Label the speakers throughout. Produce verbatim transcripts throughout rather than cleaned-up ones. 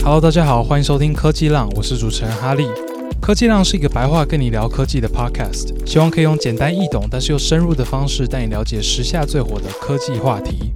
Speaker 1: Hello， 大家好，欢迎收听科技浪，我是主持人哈利。科技浪是一个白话跟你聊科技的 podcast， 希望可以用简单易懂但是又深入的方式带你了解时下最火的科技话题。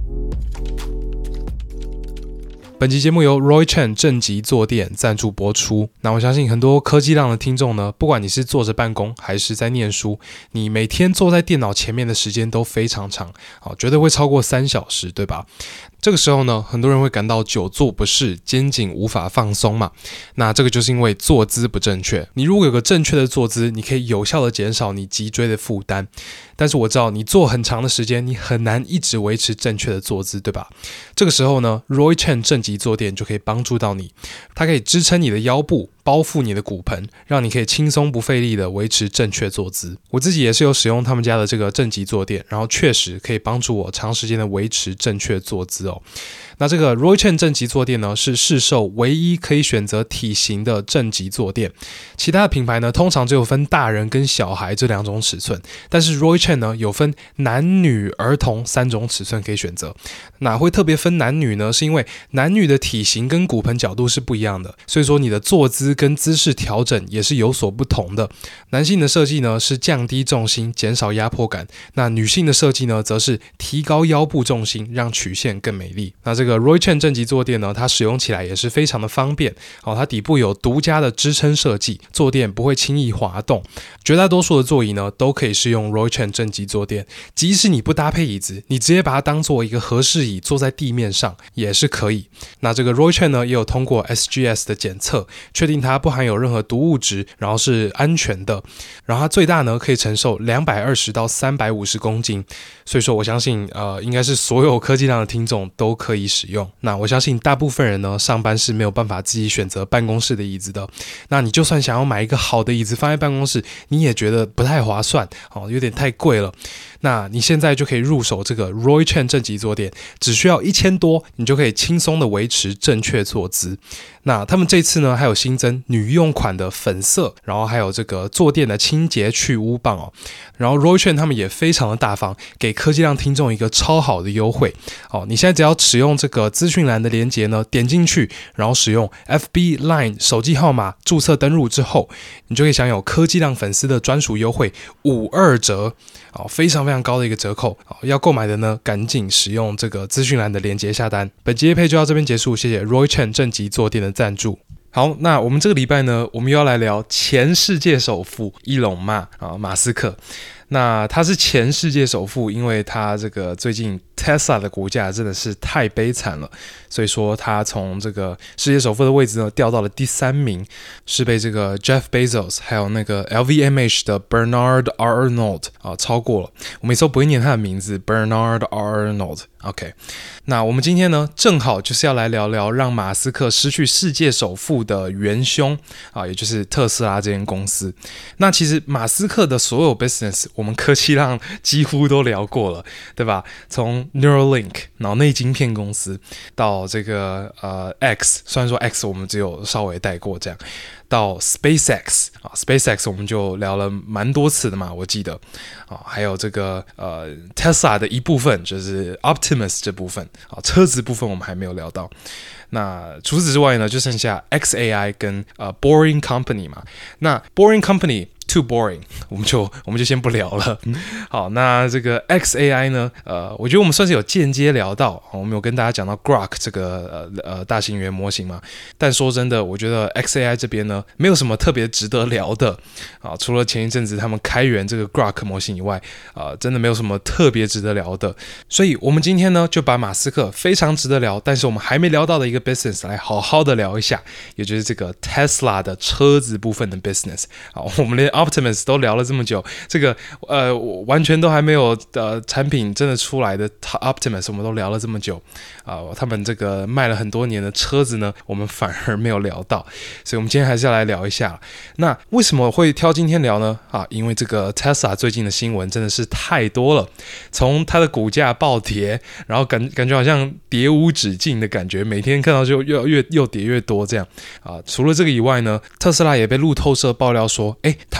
Speaker 1: 本期节目由 Roy Chen 正极坐垫赞助播出。那我相信很多科技浪的听众呢，不管你是坐着办公还是在念书，你每天坐在电脑前面的时间都非常长，绝对会超过三小时，对吧？这个时候呢，很多人会感到久坐不适，肩颈无法放松嘛。那这个就是因为坐姿不正确。你如果有个正确的坐姿，你可以有效的减少你脊椎的负担。但是我知道你坐很长的时间，你很难一直维持正确的坐姿，对吧？这个时候呢 ，Roy Chen 正极坐垫就可以帮助到你，它可以支撑你的腰部，包覆你的骨盆，让你可以轻松不费力的维持正确坐姿。我自己也是有使用他们家的这个正极坐垫，然后确实可以帮助我长时间的维持正确坐姿哦。那这个 Roy Chen 正极坐垫呢，是市售唯一可以选择体型的正极坐垫。其他的品牌呢，通常只有分大人跟小孩这两种尺寸，但是 Roy Chen 呢，有分男女儿童三种尺寸可以选择。那会特别分男女呢，是因为男女的体型跟骨盆角度是不一样的，所以说你的坐姿跟姿势调整也是有所不同的。男性的设计呢，是降低重心，减少压迫感；那女性的设计呢，则是提高腰部重心，让曲线更美丽。那这这个 Roy Chen 正极坐垫呢，它使用起来也是非常的方便、哦、它底部有独家的支撑设计，坐垫不会轻易滑动。绝大多数的座椅呢，都可以适用 Roy Chen 正极坐垫，即使你不搭配椅子，你直接把它当做一个和适椅坐在地面上也是可以。那这个 Roy Chen 呢，也有通过 S G S 的检测，确定它不含有任何毒物质，然后是安全的。然后它最大呢，可以承受两百二十到三百五十公斤，所以说我相信呃，应该是所有科技浪的听众都可以使用。那我相信大部分人呢，上班是没有办法自己选择办公室的椅子的。那你就算想要买一个好的椅子放在办公室，你也觉得不太划算、哦、有点太贵了。那你现在就可以入手这个 Roy Chen 正极坐垫，只需要一千多，你就可以轻松的维持正确坐姿。那他们这次呢，还有新增女用款的粉色，然后还有这个坐垫的清洁去污棒哦。然后 Roy Chen 他们也非常的大方，给科技浪听众一个超好的优惠哦。你现在只要使用这个资讯栏的连结呢，点进去，然后使用 F B、Line 手机号码注册登入之后，你就可以享有科技浪粉丝的专属优惠五二折哦，非常非常高的一个折扣哦。要购买的呢，赶紧使用这个资讯栏的连结下单。本集业配就到这边结束，谢谢 Roy Chen 正极坐垫的赞助。好，那我们这个礼拜呢，我们又要来聊前世界首富伊隆马啊，马斯克。那他是前世界首富，因为他这个最近 Tesla 的股价真的是太悲惨了，所以说他从这个世界首富的位置呢掉到了第三名，是被这个 Jeff Bezos 还有那个 L V M H 的 Bernard Arnault 啊超过了。我每次都不会念他的名字 Bernard Arnault。OK， 那我们今天呢，正好就是要来聊聊让马斯克失去世界首富的元凶啊，也就是特斯拉这间公司。那其实马斯克的所有 business， 我们科技浪几乎都聊过了，对吧？从 Neuralink 脑内晶片公司到这个呃 X， 虽然说 X 我们只有稍微带过这样。到 SpaceX 啊 ，SpaceX 我们就聊了蛮多次的嘛，我记得啊，还有这个呃 Tesla 的一部分就是 Optimus 这部分啊，车子部分我们还没有聊到。那除此之外呢，就剩下 X A I 跟呃 Boring Company 嘛。那 Boring Company too boring， 我们就我们就先不聊了。好，那这个 X A I 呢，呃，我觉得我们算是有间接聊到，我们有跟大家讲到 Grok 这个呃呃大型语言模型嘛。但说真的，我觉得 X A I 这边呢，没有什么特别值得聊的啊，除了前一阵子他们开源这个 Grok 模型以外，啊、呃，真的没有什么特别值得聊的。所以我们今天呢，就把马斯克非常值得聊，但是我们还没聊到的一个 business 来好好的聊一下，也就是这个 Tesla 的车子部分的 business。好，我们连Optimus 都聊了这么久，这个呃完全都还没有呃产品真的出来的 Optimus 我们都聊了这么久啊、呃，他们这个卖了很多年的车子呢，我们反而没有聊到，所以我们今天还是要来聊一下。那为什么会挑今天聊呢？啊，因为这个 Tesla 最近的新闻真的是太多了，从它的股价暴跌，然后感感觉好像跌无止境的感觉，每天看到就又越又跌越多这样啊。除了这个以外呢，特斯拉也被路透社爆料说，哎，他们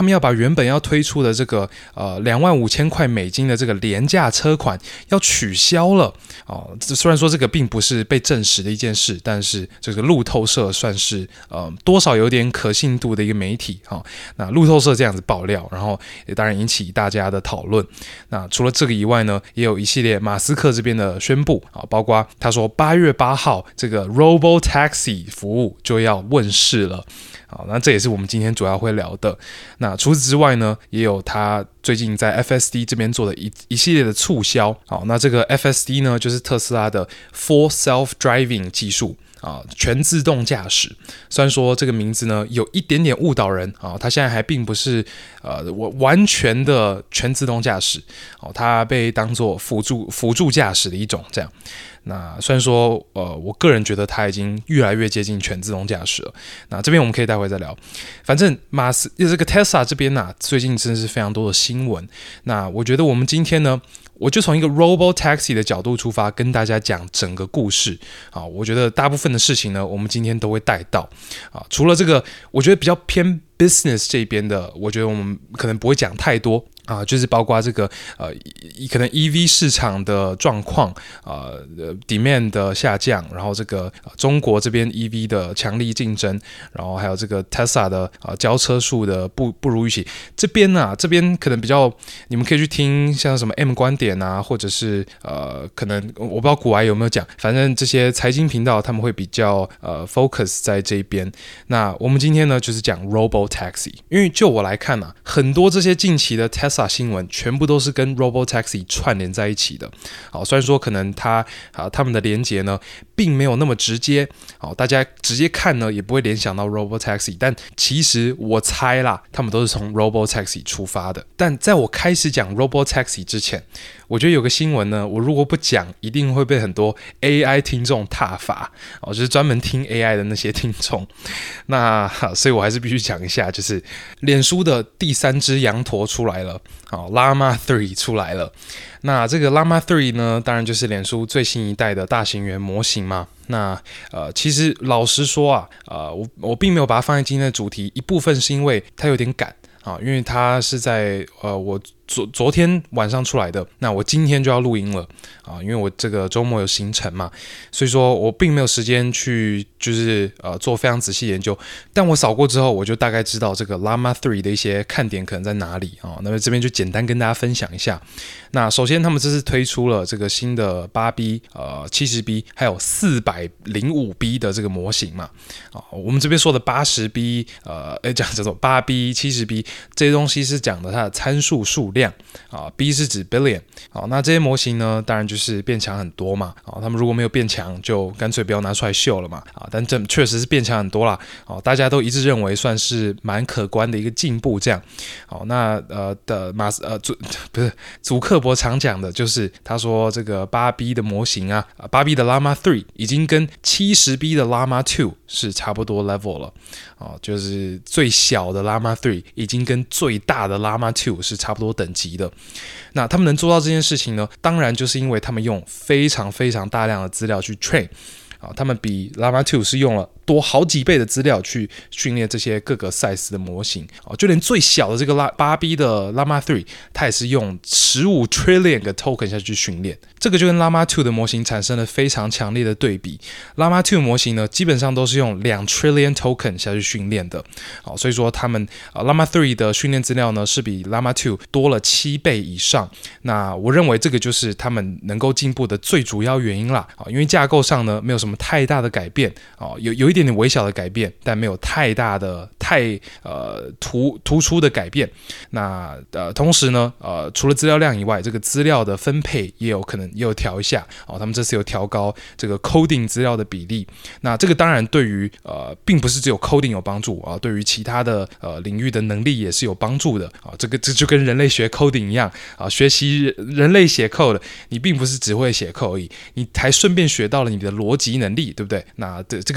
Speaker 1: 们要把原本要推出的这个呃两万五千块美金的这个廉价车款要取消了哦。虽然说这个并不是被证实的一件事，但是这个路透社算是呃多少有点可信度的一个媒体哈、哦。那路透社这样子爆料，然后也当然引起大家的讨论。那除了这个以外呢，也有一系列马斯克这边的宣布啊，包括他说八月八号这个 Robotaxi 服务就要问世了。好，那这也是我们今天主要会聊的。那除此之外呢，也有他最近在 F S D 这边做的一一系列的促销。好，那这个 F S D 呢，就是特斯拉的 Full Self-Driving 技术。啊，全自动驾驶，虽然说这个名字呢有一点点误导人啊，它现在还并不是呃完全的全自动驾驶，哦，它被当作辅助辅助驾驶的一种这样。那虽然说呃，我个人觉得它已经越来越接近全自动驾驶了。那这边我们可以待会再聊。反正马斯这个 Tesla 这边啊，最近真的是非常多的新闻。那我觉得我们今天呢，我就从一个 Robotaxi 的角度出发，跟大家讲整个故事啊。我觉得大部分的事情呢，我们今天都会带到啊。除了这个，我觉得比较偏 business 这边的，我觉得我们可能不会讲太多。啊，就是包括这个呃，可能 E V 市场的状况，呃 ，demand 的下降，然后这个、呃、中国这边 E V 的强力竞争，然后还有这个 Tesla 的呃交车数的不不如预期。这边呢、啊，这边可能比较，你们可以去听像什么 M 观点啊，或者是呃，可能我不知道股癌有没有讲，反正这些财经频道他们会比较呃 focus 在这边。那我们今天呢，就是讲 Robotaxi， 因为就我来看啊，很多这些近期的 Tesla新闻全部都是跟 Robotaxi 串联在一起的。好，虽然说可能它啊他们的连结呢并没有那么直接，好，大家直接看呢也不会联想到 Robotaxi， 但其实我猜啦，他们都是从 Robotaxi 出发的。但在我开始讲 Robotaxi 之前，我觉得有个新闻呢，我如果不讲，一定会被很多 A I 听众挞伐，哦，就是专门听 A I 的那些听众。那所以我还是必须讲一下，就是脸书的第三只羊驼出来了，好 ，Llama 三出来了。那这个 Llama 三呢，当然就是脸书最新一代的大型语言模型嘛。那呃，其实老实说啊，呃，我我并没有把它放在今天的主题，一部分是因为它有点赶啊，因为它是在呃我。昨昨天晚上出来的，那我今天就要录音了啊，因为我这个周末有行程嘛，所以说我并没有时间去就是呃做非常仔细研究，但我扫过之后，我就大概知道这个 Llama 三的一些看点可能在哪里啊。那么这边就简单跟大家分享一下。那首先他们这次推出了这个新的 八 B、呃 七十 B 还有 四百零五 B 的这个模型嘛。啊，我们这边说的 八十 B 呃诶讲这种 八 B、七十 B 这些东西是讲的它的参数数量啊 ，B 是指 billion。好，那这些模型呢，当然就是变强很多嘛。啊，他们如果没有变强，就干脆不要拿出来秀了嘛。啊，但这确实是变强很多啦。哦，大家都一致认为算是蛮可观的一个进步。这样，好，那呃的马斯呃祖不是祖克伯常讲的就是，他说这个 八 B 的模型啊， 八 B 的 Llama 三已经跟 七十 B 的 Llama 二是差不多 level 了。哦，就是最小的 Llama 三已经跟最大的 Llama 二是差不多等级的。那他们能做到这件事情呢，当然就是因为他们用非常非常大量的资料去 train。啊，他们比 Llama 二是用了多好几倍的资料去训练这些各个 size 的模型。啊，就连最小的这个 八 B 的 Llama 三，它也是用十五 trillion 个 token 下去训练。这个就跟 Llama 二的模型产生了非常强烈的对比。Llama 二模型呢，基本上都是用两 trillion token 下去训练的。好，所以说他们、呃、Llama 三的训练资料呢，是比 Llama 二多了七倍以上。那我认为这个就是他们能够进步的最主要原因啦。因为架构上呢，没有什么太大的改变，哦，有有一点点微小的改变，但没有太大的太呃突突出的改变。那呃，同时呢，呃，除了资料量以外，这个资料的分配也有可能也有调一下。哦，他们这次有调高这个 coding 资料的比例。那这个当然对于呃，并不是只有 coding 有帮助啊，对于其他的呃领域的能力也是有帮助的啊。这个这就跟人类学 coding 一样啊，学习人类写 code， 你并不是只会写 code 而已，你还顺便学到了你的逻辑能力，对不对？那这这个对于大型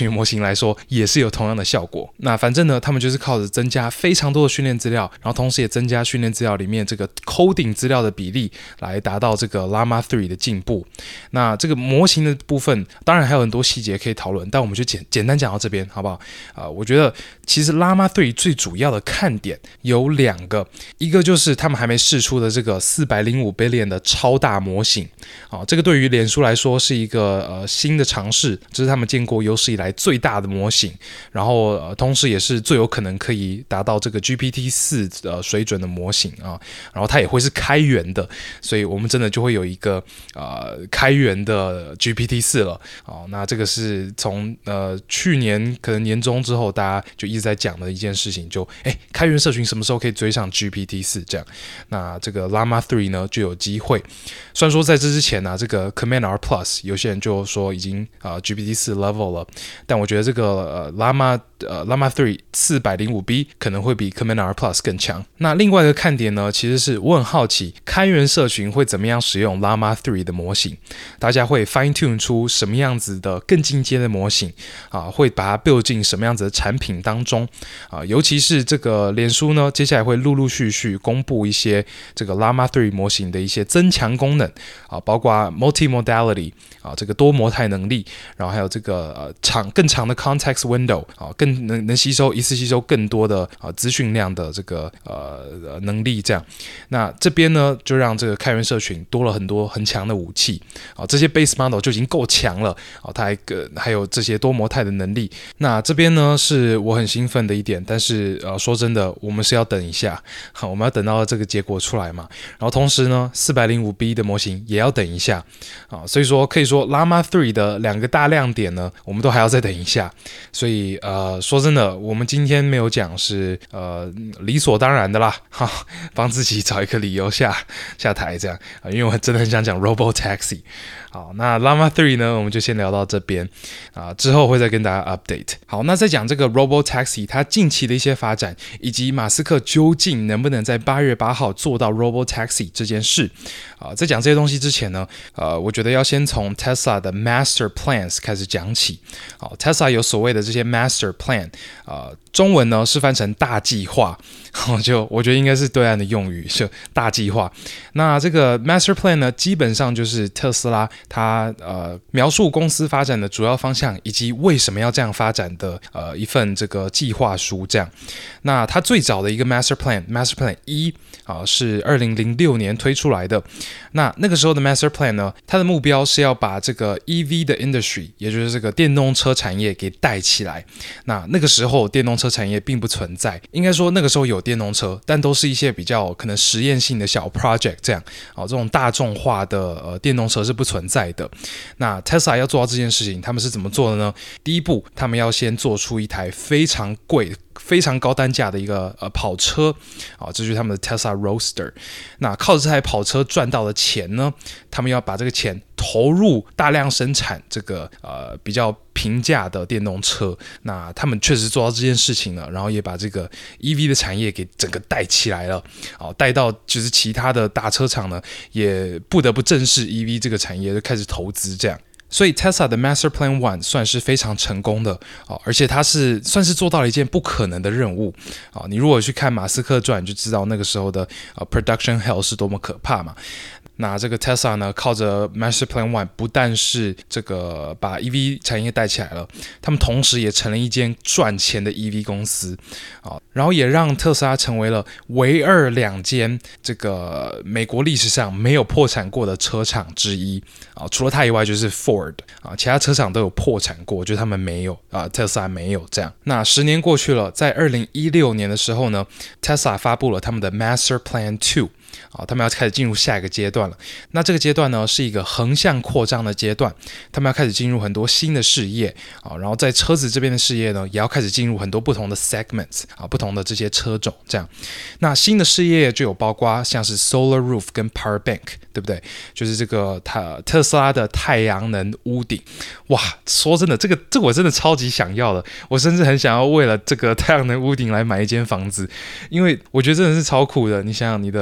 Speaker 1: 群模型来说也是有同样的效果。那反正呢，他们就是靠着增加非常多的训练资料，然后同时也增加训练资料里面这个 coding 资料的比例，来达到这个 Llama 三的进步。那这个模型的部分当然还有很多细节可以讨论，但我们就简简单讲到这边好不好？呃，我觉得其实 Llama 三最主要的看点有两个，一个就是他们还没释出的这个四百零五 billion 的超大模型啊，这个对于脸书来说是一个呃新的尝试，这是他们见过有史以来最大的模型，然后、呃、同时也是最有可能可以达到这个 G P T 四 呃水准的模型啊，然后它也会是开源的，所以我们真的就会有一个呃开源的 G P T 四 了啊。那这个是从呃去年可能年中之后，大家就一直在讲的一件事情，就哎开源社群什么时候可以追上 G P T 四 这样？那这个 Llama 三呢就有机会。虽然说在这之前呢、啊，这个 Command R Plus 有些人就说已经啊、呃、G P T 四 level 了，但我觉得这个呃 Llama 呃 Llama 三 四百零五 B 可能会比 Command R Plus 更强。那另外一个看点呢，其实是我很好奇开源社群会怎么样使用 Llama 三的模型，大家会 fine tune 出什么样子的更进阶的模型啊，会把它 build 进什么样子的产品当中啊，尤其是这个脸书呢，接下来会陆陆续续公布一些这个 Llama 三模型的一些增强功能啊，包括 multimodality 啊，这个多模态能力，然后还有这个呃长更长的 context window 啊，更能能吸收一次吸收更多的啊资讯量的这个呃能力这样。那这边呢，就让这个开源社群多了很多很强的武器啊，这些 base model 就已经够强了啊，它还呃还有这些多模态的能力。那这边呢是我很兴奋的一点，但是呃说真的，我们是要等一下，好，我们要等到这个结果出来嘛。然后同时呢 四百零五 B 的模型也要等一下啊，所以说可以说 Llama 三的两个大亮点呢，我们都还要再等一下。所以呃说真的，我们今天没有讲是呃理所当然的啦，哈，帮自己找一个理由下下台这样啊，因为我真的很想讲 Robotaxi。好，那 Llama 三呢，我们就先聊到这边啊，之后会再跟大家 update。好，那在讲这个 Robotaxi 它近期的一些发展，以及马斯克究竟能不能在八月八号做到 Robotaxi 这件事啊，在讲这些东西之前呢，呃，我觉得要先从 Tesla 的 Master Plans 开始讲起。好 ，Tesla 有所谓的这些 Master Plan 啊、呃，中文呢是翻成大计划，就我觉得应该是对岸的用语，就大计划。那这个 Master Plan 呢，基本上就是特斯拉它呃描述公司发展的主要方向，以及为什么要这样发展的呃一份这个计划书这样。那它最早的一个 Master Plan，Master Plan 一啊、呃、是二零零六年推出来的。那那个时候的 Master Plan 呢，它的目标是要把这个 E V 的 industry， 也就是这个电动车产业给带起来。那那个时候电动车产业并不存在，应该说那个时候有电动车，但都是一些比较可能实验性的小 project 这样。哦，这种大众化的呃电动车是不存在的。那 Tesla 要做到这件事情，他们是怎么做的呢？第一步，他们要先做出一台非常贵、非常高单价的一个呃跑车啊、哦，这就是他们的 Tesla Roadster。那靠着这台跑车赚到的钱呢，他们要把这个钱投入大量生产这个呃比较平价的电动车。那他们确实做到这件事情了，然后也把这个 E V 的产业给整个带起来了，哦，带到就是其他的大车厂呢也不得不正视 E V 这个产业，就开始投资这样。所以 Tesla 的 Master Plan 一算是非常成功的、哦、而且它是算是做到了一件不可能的任务、哦、你如果去看马斯克传，就知道那个时候的、呃、Production Hell 是多么可怕嘛。那这个 Tesla 呢，靠着 Master Plan 一不但是这个把 E V 产业带起来了，他们同时也成了一间赚钱的 E V 公司、哦、然后也让特斯拉成为了唯二两间这个美国历史上没有破产过的车厂之一、哦、除了它以外就是 Ford、啊、其他车厂都有破产过，就他们没有、啊、特斯拉没有这样。那十年过去了，在二零一六年的时候呢， Tesla 发布了他们的 Master Plan 二啊、他们要开始进入下一个阶段了。那这个阶段呢，是一个横向扩张的阶段，他们要开始进入很多新的事业、啊、然后在车子这边的事业呢，也要开始进入很多不同的 segments、啊、不同的这些车种这样。那新的事业就有包括像是 Solar Roof 跟 Power Bank， 对不对？就是这个特斯拉的太阳能屋顶。哇，说真的，这个这个我真的超级想要的，我甚至很想要为了这个太阳能屋顶来买一间房子，因为我觉得真的是超酷的。你想想，你的房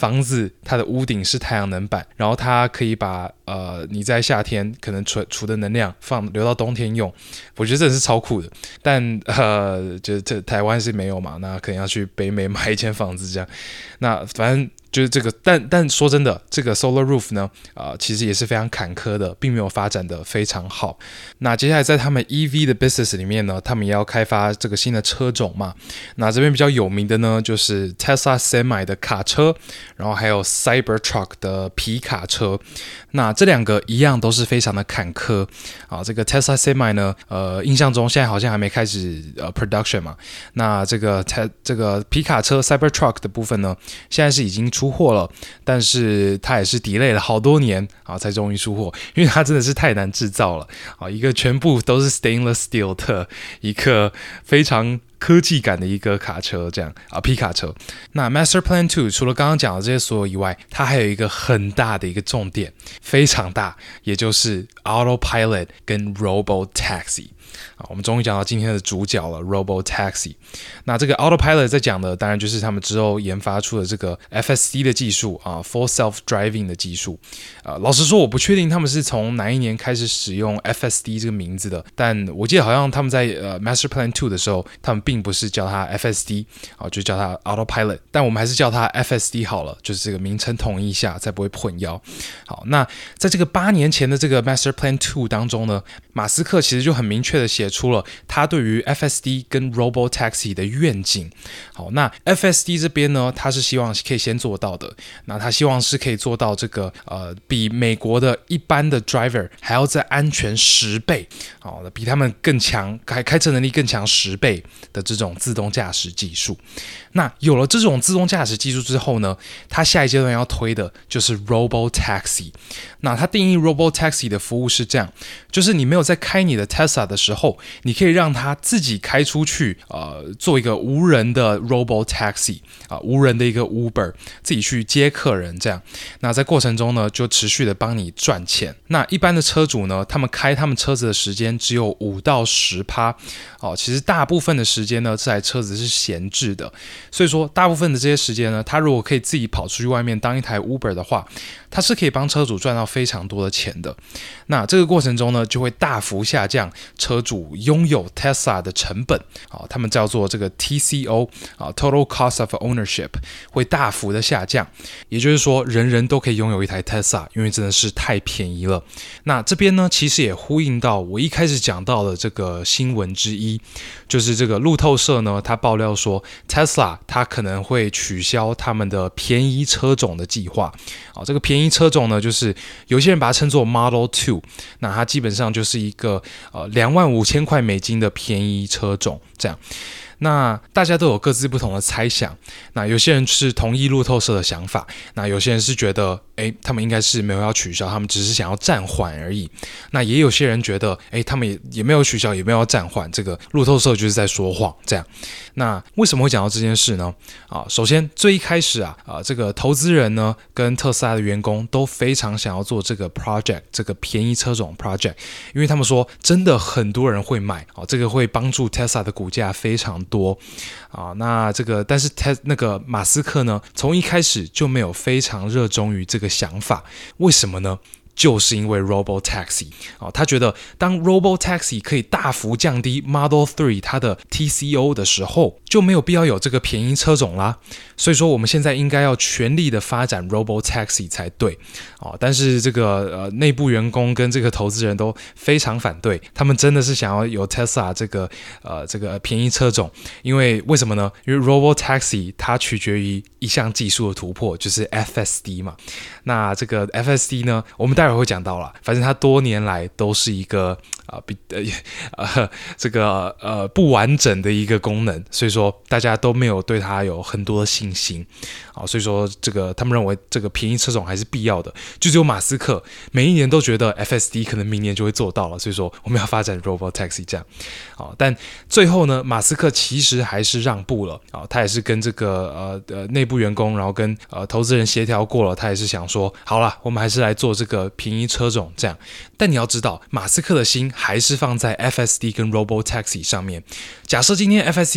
Speaker 1: 房子它的屋顶是太阳能板，然后它可以把呃你在夏天可能储储的能量放留到冬天用，我觉得这是超酷的。但呃，就这台湾是没有嘛，那可能要去北美买一间房子这样。那反正就是这个，但但说真的，这个 Solar Roof 呢，呃，其实也是非常坎坷的，并没有发展的非常好。那接下来在他们 E V 的 business 里面呢，他们也要开发这个新的车种嘛。那这边比较有名的呢，就是 Tesla Semi 的卡车，然后还有 Cybertruck 的皮卡车。那这两个一样都是非常的坎坷啊。这个 Tesla Semi 呢，呃，印象中现在好像还没开始呃 production 嘛。那这个这个皮卡车 Cybertruck 的部分呢，现在是已经出货了，但是它也是 delay 了好多年啊，才终于出货，因为它真的是太难制造了啊，一个全部都是 stainless steel 的一个非常科技感的一个卡车，这样啊，皮卡车。那 Master Plan 二除了刚刚讲的这些所有以外，它还有一个很大的一个重点，非常大，也就是 Autopilot 跟 Robotaxi。啊，我们终于讲到今天的主角了 ，Robotaxi。那这个 Autopilot 在讲的，当然就是他们之后研发出的这个 F S D 的技术啊 ，Full Self Driving 的技术。呃，老实说，我不确定他们是从哪一年开始使用 F S D 这个名字的，但我记得好像他们在呃 Master Plan 二的时候，他们并不是叫它 F S D 啊，就叫它 Autopilot， 但我们还是叫它 F S D 好了，就是这个名称统一下，才不会混淆。好，那在这个八年前的这个 Master Plan 二当中呢，马斯克其实就很明确的写出了他对于 F S D 跟 Robotaxi 的愿景。好，那 F S D 这边呢，他是希望可以先做到的。那他希望是可以做到这个呃，比美国的一般的 driver 还要再安全十倍，好，比他们更强，开开车能力更强十倍的这种自动驾驶技术。那有了这种自动驾驶技术之后呢，他下一阶段要推的就是 Robotaxi。那他定义 Robotaxi 的服务是这样，就是你没有在开你的 Tesla 的时候，你可以让它自己开出去，呃，做一个无人的 Robotaxi 啊、呃，无人的一个 Uber， 自己去接客人这样。那在过程中呢，就持续的帮你赚钱。那一般的车主呢，他们开他们车子的时间只有五到十趴，哦，其实大部分的时间呢，这台车子是闲置的。所以说，大部分的这些时间呢，他如果可以自己跑出去外面当一台 Uber 的话，他是可以帮车主赚到非常多的钱的。那这个过程中呢，就会大幅下降车主拥有 Tesla 的成本，啊，他们叫做这个 T C O 啊 ，Total Cost of Ownership 会大幅的下降。也就是说，人人都可以拥有一台 Tesla， 因为真的是太便宜了。那这边呢，其实也呼应到我一开始讲到的这个新闻之一，就是这个路透社呢，他爆料说 Tesla 它可能会取消他们的便宜车种的计划。啊，这个便宜车种呢，就是有些人把它称作 Model 二，那它基本上就是一个呃两万五千块美金的便宜车种这样。那大家都有各自不同的猜想，那有些人是同意路透社的想法，那有些人是觉得诶他们应该是没有要取消，他们只是想要暂缓而已。那也有些人觉得诶他们 也, 也没有取消，也没有要暂缓，这个路透社就是在说谎这样。那为什么会讲到这件事呢？啊，首先最一开始啊啊这个投资人呢跟特斯拉的员工都非常想要做这个 project， 这个便宜车种 project， 因为他们说真的很多人会买，啊，这个会帮助 Tesla 的股价非常多啊。那这个但是那个马斯克呢，从一开始就没有非常热衷于这个想法，为什么呢？就是因为 Robotaxi，哦，他觉得当 Robotaxi 可以大幅降低 Model 三它的 T C O 的时候，就没有必要有这个便宜车种啦。所以说我们现在应该要全力的发展 Robotaxi 才对，哦，但是这个呃内部员工跟这个投资人都非常反对，他们真的是想要有 Tesla 这个呃这个便宜车种，因为为什么呢？因为 Robotaxi 它取决于一项技术的突破，就是 F S D 嘛。那这个 F S D 呢，我们待会会讲到啦，反正它多年来都是一个啊、呃、比呃呃这个呃不完整的一个功能，所以说大家都没有对它有很多的信心啊，所以说这个他们认为这个便宜车种还是必要的，就只有马斯克每一年都觉得 F S D 可能明年就会做到了，所以说我们要发展 Robotaxi 这样啊，但最后呢，马斯克其实还是让步了啊，他也是跟这个呃呃内部员工，然后跟呃投资人协调过了，他也是想说，好啦，我们还是来做这个便宜车种这样。但你要知道，马斯克的心还是放在 F S D 跟 Robotaxi 上面。假设今天 F S D 进展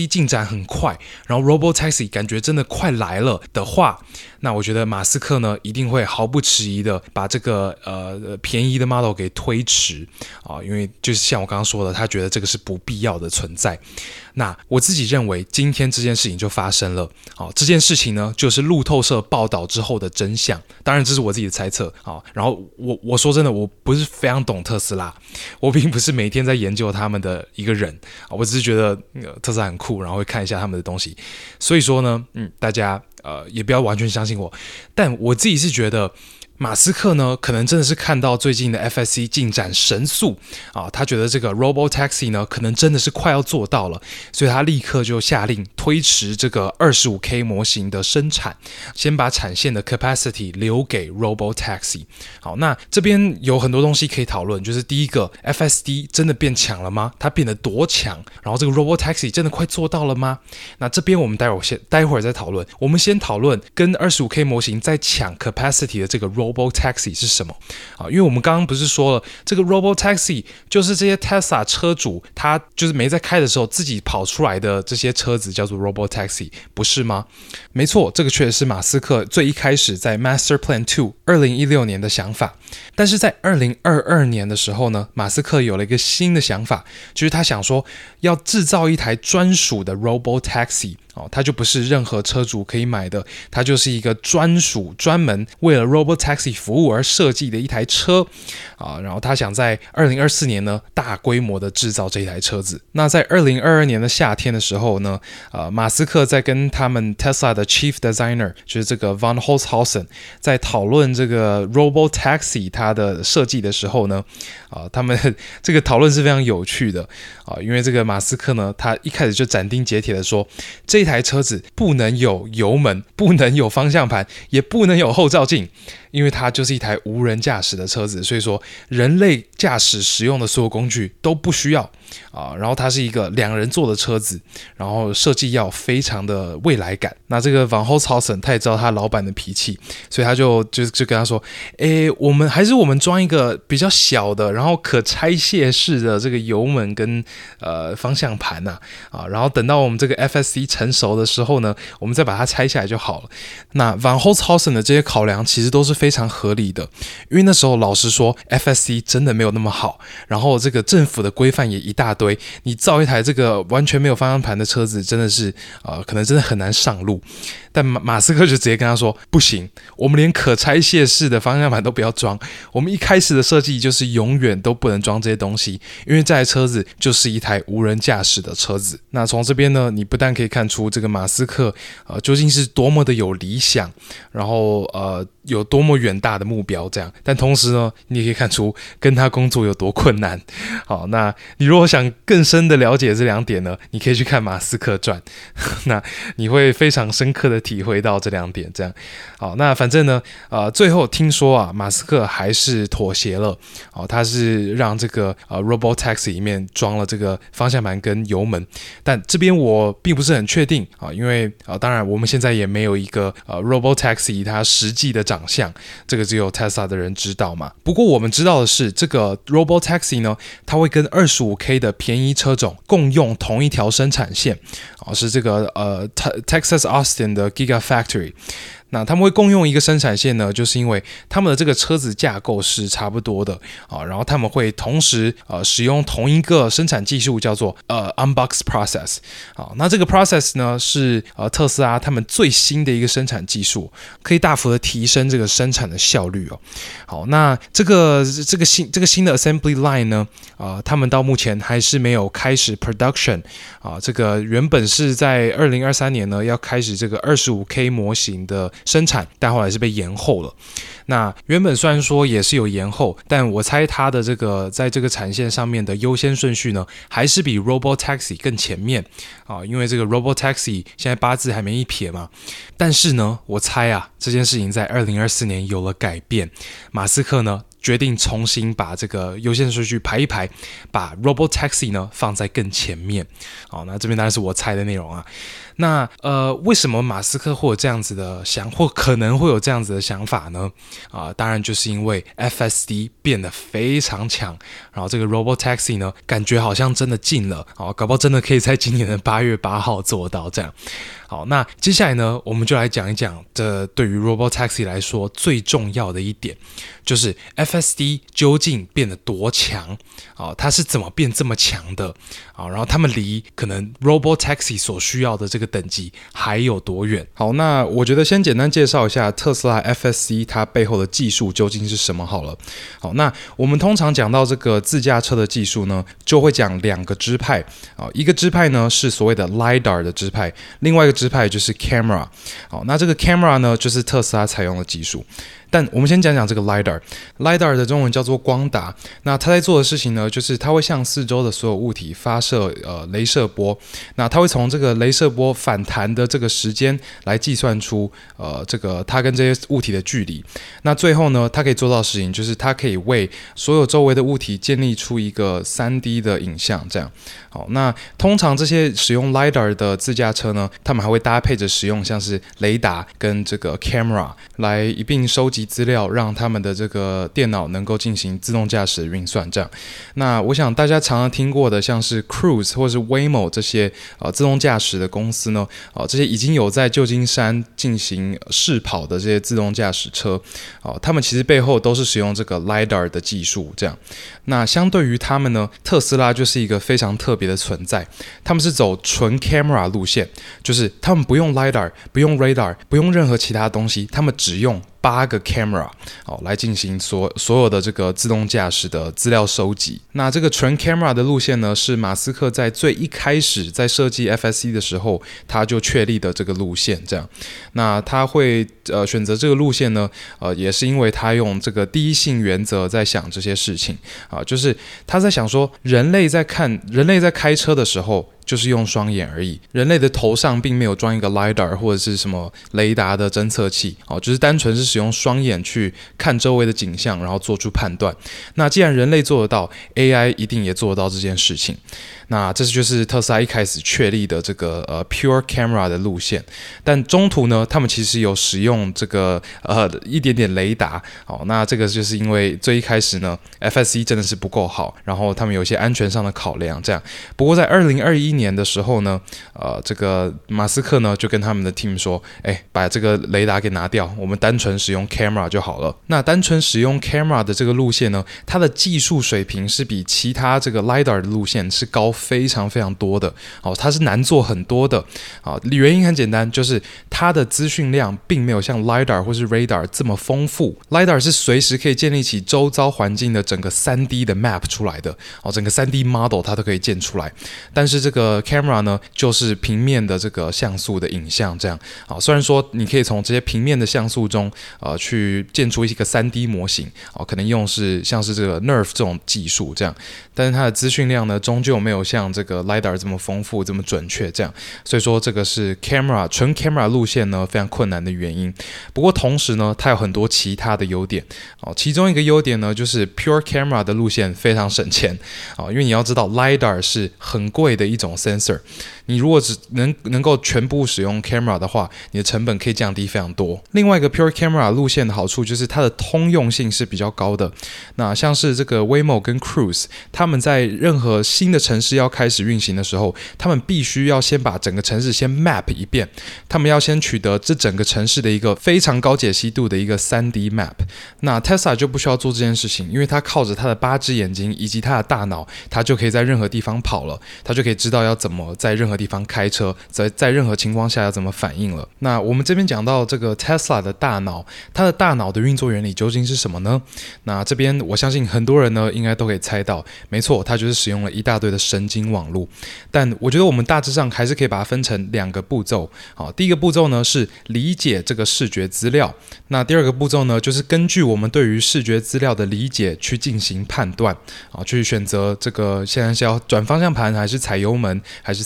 Speaker 1: 很快，然后 Robotaxi 感觉真的快来了的话，那我觉得马斯克呢一定会毫不迟疑的把这个呃便宜的 model 给推迟啊，因为就是像我刚刚说的，他觉得这个是不必要的存在。那我自己认为今天这件事情就发生了，好，这件事情呢就是路透社报道之后的真相，当然这是我自己的猜测，好，然后我我说真的，我不是非常懂特斯拉，我并不是每天在研究他们的一个人，我只是觉得、呃、特斯拉很酷，然后会看一下他们的东西，所以说呢，嗯，大家呃也不要完全相信我，但我自己是觉得马斯克呢，可能真的是看到最近的 F S C 进展神速啊，他觉得这个 Robotaxi 呢，可能真的是快要做到了，所以他立刻就下令推迟这个 二十五 K 模型的生产，先把产线的 capacity 留给 Robotaxi。好，那这边有很多东西可以讨论，就是第一个 F S D 真的变强了吗？它变得多强？然后这个 Robotaxi 真的快做到了吗？那这边我们待会儿先待会儿再讨论，我们先讨论跟 二十五 K 模型在抢 capacity 的这个 Robotaxi 是什么啊？因为我们刚刚不是说了，这个 Robotaxi 就是这些 Tesla 车主他就是没在开的时候自己跑出来的这些车子叫做 Robotaxi， 不是吗？没错，这个确实是马斯克最一开始在 Master Plan 二 二零一六年的想法，但是在二零二二年的时候呢，马斯克有了一个新的想法，就是他想说要制造一台专属的 Robotaxi。哦，它就不是任何车主可以买的，它就是一个专属专门为了 Robotaxi 服务而设计的一台车啊。然后他想在二零二四年呢大规模的制造这一台车子。那在二零二二年的夏天的时候呢，呃，马斯克在跟他们 Tesla 的 Chief Designer 就是这个 Van Holtzhausen 在讨论这个 Robotaxi 它的设计的时候呢，啊，他们这个讨论是非常有趣的啊，因为这个马斯克呢，他一开始就斩钉截铁的说，这台车子不能有油门，不能有方向盘，也不能有后照镜，因为它就是一台无人驾驶的车子，所以说人类驾驶使用的所有工具都不需要啊。然后它是一个两人座的车子，然后设计要非常的未来感。那这个 Van Holtzhausen 他也知道他老板的脾气，所以他就就就跟他说，诶，我们还是我们装一个比较小的，然后可拆卸式的这个油门跟呃方向盘呐 啊, 啊，然后等到我们这个 F S C 成熟的时候呢，我们再把它拆下来就好了。那 Van Holtzhausen 的这些考量其实都是非常合理的，因为那时候老实说 F S C 真的没有那么好，然后这个政府的规范也一大堆，你造一台这个完全没有方向盘的车子真的是呃，可能真的很难上路。但马斯克就直接跟他说，不行，我们连可拆卸式的方向盘都不要装，我们一开始的设计就是永远都不能装这些东西，因为这台车子就是一台无人驾驶的车子。那从这边呢，你不但可以看出这个马斯克呃究竟是多么的有理想，然后呃有多么远大的目标这样，但同时呢，你也可以看出跟他工作有多困难。好，那你如果想更深的了解这两点呢，你可以去看马斯克传，那你会非常深刻的体会到这两点这样。好，那反正呢呃最后听说啊，马斯克还是妥协了，哦，他是让这个呃 Robotaxi 里面装了这个方向盘跟油门，但这边我并不是很确定啊，因为啊当然我们现在也没有一个呃 Robotaxi 它实际的长相，这个只有 Tesla 的人知道嘛。不过我们知道的是，这个 Robotaxi 呢，它会跟 二十五 K 的便宜车种共用同一条生产线，啊，是这个呃 Texas Austin 的 Gigafactory。那他们会共用一个生产线呢，就是因为他们的这个车子架构是差不多的啊，然后他们会同时呃使用同一个生产技术，叫做呃 Unbox Process 啊。那这个 process 呢是呃特斯拉他们最新的一个生产技术，可以大幅的提升这个生产的效率哦。好，那这个这个新这个新的 assembly line 呢，啊、呃，他们到目前还是没有开始 production 啊。这个原本是在二零二三年呢要开始这个 二十五 K 模型的生产，但后来是被延后了。那原本虽然说也是有延后，但我猜它的这个在这个产线上面的优先顺序呢，还是比 Robotaxi 更前面啊，因为这个 Robotaxi 现在八字还没一撇嘛。但是呢，我猜啊，这件事情在二零二四年有了改变，马斯克呢决定重新把这个优先顺序排一排，把 Robotaxi 呢放在更前面。好，那这边当然是我猜的内容啊。那呃，为什么马斯克会有这样子的想，或可能会有这样子的想法呢？啊、呃，当然就是因为 F S D 变得非常强，然后这个 Robotaxi 呢，感觉好像真的进了，哦，搞不好真的可以在今年的八月八号做到这样。好，那接下来呢，我们就来讲一讲这对于 Robotaxi 来说最重要的一点，就是 F S D 究竟变得多强？哦，它是怎么变这么强的？啊、哦，然后他们离可能 Robotaxi 所需要的这个等级还有多远？好，那我觉得先简单介绍一下特斯拉 F S D 它背后的技术究竟是什么好了。好，那我们通常讲到这个自驾车的技术呢，就会讲两个支派啊、哦，一个支派呢是所谓的 LiDAR 的支派，另外一个支派就是 camera。好，那这个 camera 呢，就是特斯拉采用的技术。但我们先讲讲这个 LiDAR。LiDAR 的中文叫做光达。那它在做的事情呢，就是它会向四周的所有物体发射呃雷射波。那它会从这个雷射波反弹的这个时间来计算出呃这个它跟这些物体的距离。那最后呢，它可以做到的事情就是它可以为所有周围的物体建立出一个 三 D 的影像。这样，好，那通常这些使用 LiDAR 的自驾车呢，他们还会搭配着使用像是雷达跟这个 camera 来一并收集资料，让他们的这个电脑能够进行自动驾驶的运算。这样，那我想大家常常听过的，像是 Cruise 或是 Waymo 这些呃自动驾驶的公司呢，呃这些已经有在旧金山进行试跑的这些自动驾驶车，哦、呃，他们其实背后都是使用这个 LiDAR 的技术。这样，那相对于他们呢，特斯拉就是一个非常特别的存在，他们是走纯 camera 路线，就是他们不用 LiDAR， 不用 radar， 不用任何其他东西，他们只用八个 camera 哦来进行所所有的这个自动驾驶的资料收集。那这个纯 camera 的路线呢，是马斯克在最一开始在设计 F S D 的时候，他就确立的这个路线。这样，那他会呃选择这个路线呢，呃也是因为他用这个第一性原则在想这些事情啊，就是他在想说，人类在看人类在开车的时候，就是用双眼而已，人类的头上并没有装一个 LiDAR 或者是什么雷达的侦测器，哦，就是单纯是使用双眼去看周围的景象，然后做出判断。那既然人类做得到， A I 一定也做得到这件事情。那这就是特斯拉一开始确立的这个呃 Pure Camera 的路线，但中途呢，他们其实有使用这个呃一点点雷达，哦，那这个就是因为最一开始呢 F S D 真的是不够好，然后他们有一些安全上的考量，这样。不过在二零二一年的时候呢，呃，这个马斯克呢就跟他们的 team 说，哎，把这个雷达给拿掉，我们单纯使用 camera 就好了。那单纯使用 camera 的这个路线呢，它的技术水平是比其他这个 LiDAR 的路线是高非常非常多的，哦，它是难做很多的，啊，原因很简单，就是它的资讯量并没有像 LiDAR 或是 radar 这么丰富。LiDAR 是随时可以建立起周遭环境的整个 三 D 的 map 出来的，哦，整个 三 D model 它都可以建出来。但是这个 camera 呢，就是平面的这个像素的影像，这样，啊，虽然说你可以从这些平面的像素中，呃，去建出一个 三 D 模型，哦，可能用是像是这个 Nerve 这种技术这样，但是它的资讯量呢，终究没有像这个 LiDAR 这么丰富、这么准确，这样，所以说这个是 camera 纯 camera 路线呢非常困难的原因。不过同时呢，它有很多其他的优点，哦，其中一个优点呢，就是 Pure Camera 的路线非常省钱，哦，因为你要知道 LiDAR 是很贵的一种 sensor， 你如果只能能够全部使用 camera 的话，你的成本可以降低非常多。另外一个 Pure Camera 路线的好处就是它的通用性是比较高的。那像是这个 Waymo 跟 Cruise， 他们在任何新的城市要开始运行的时候，他们必须要先把整个城市先 map 一遍，他们要先取得这整个城市的一个非常高解析度的一个 三 D map。那 Tesla 就不需要做这件事情，因为它靠着它的八只眼睛以及它的大脑，它就可以在任何地方跑了，它就可以知道要怎么在任何地方开车，在在任何情况下要怎么反应了。那我们这边讲到这个 Tesla 的大脑，它的大脑的运作原理究竟是什么呢？那这边我相信很多人呢应该都可以猜到，没错，它就是使用了一大堆的神经网络。但我觉得我们大致上还是可以把它分成两个步骤。好，第一个步骤呢是理解这个视觉资料，那第二个步骤呢就是根据我们对于视觉资料的理解去进行判断，啊，去选择这个现在是要转方向盘还是踩油门还是踩刹车。